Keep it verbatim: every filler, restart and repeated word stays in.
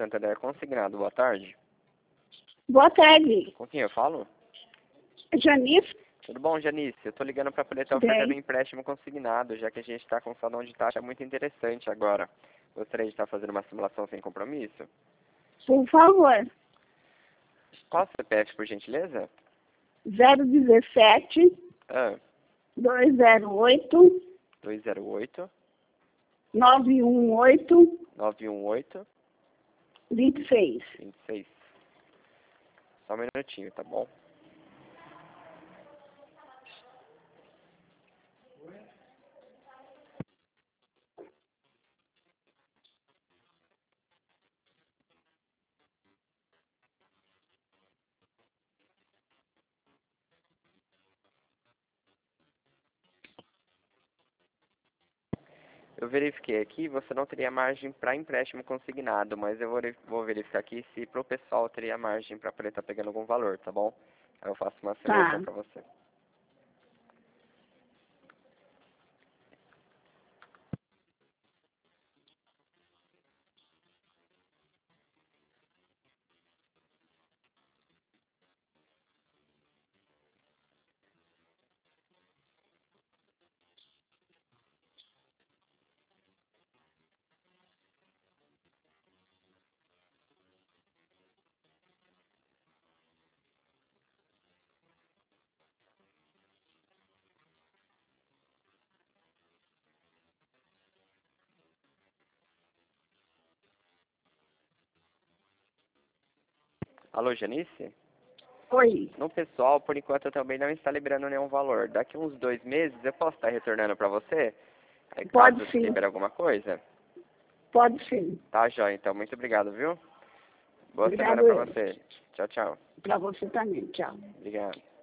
Santander consignado. Boa tarde. Boa tarde. Com quem eu falo? Janice? Tudo bom, Janice? Eu tô ligando para poder estar oferecendo um empréstimo consignado, já que a gente está com um salão de taxa muito interessante agora. Gostaria de estar fazendo uma simulação sem compromisso? Por favor. Qual o C P F, por gentileza? zero dezessete, Ah, duzentos e oito, dois zero oito, nove um oito, nove um oito, vinte e seis. vinte e seis. Só um minutinho, tá bom? Eu verifiquei aqui, você não teria margem para empréstimo consignado, mas eu vou veri- vou verificar aqui se pro pessoal teria margem para poder estar pegando algum valor, tá bom? Aí eu faço uma simulação Tá. para você. Alô, Janice? Oi. No pessoal, por enquanto, eu também não está liberando nenhum valor. Daqui uns dois meses, eu posso estar retornando para você? Aí, caso Pode sim. libere alguma coisa? Pode sim. Tá, jóia. Então, muito obrigado, viu? Boa Obrigado semana para eu. você. Tchau, tchau. Para você também. Tchau. Obrigado.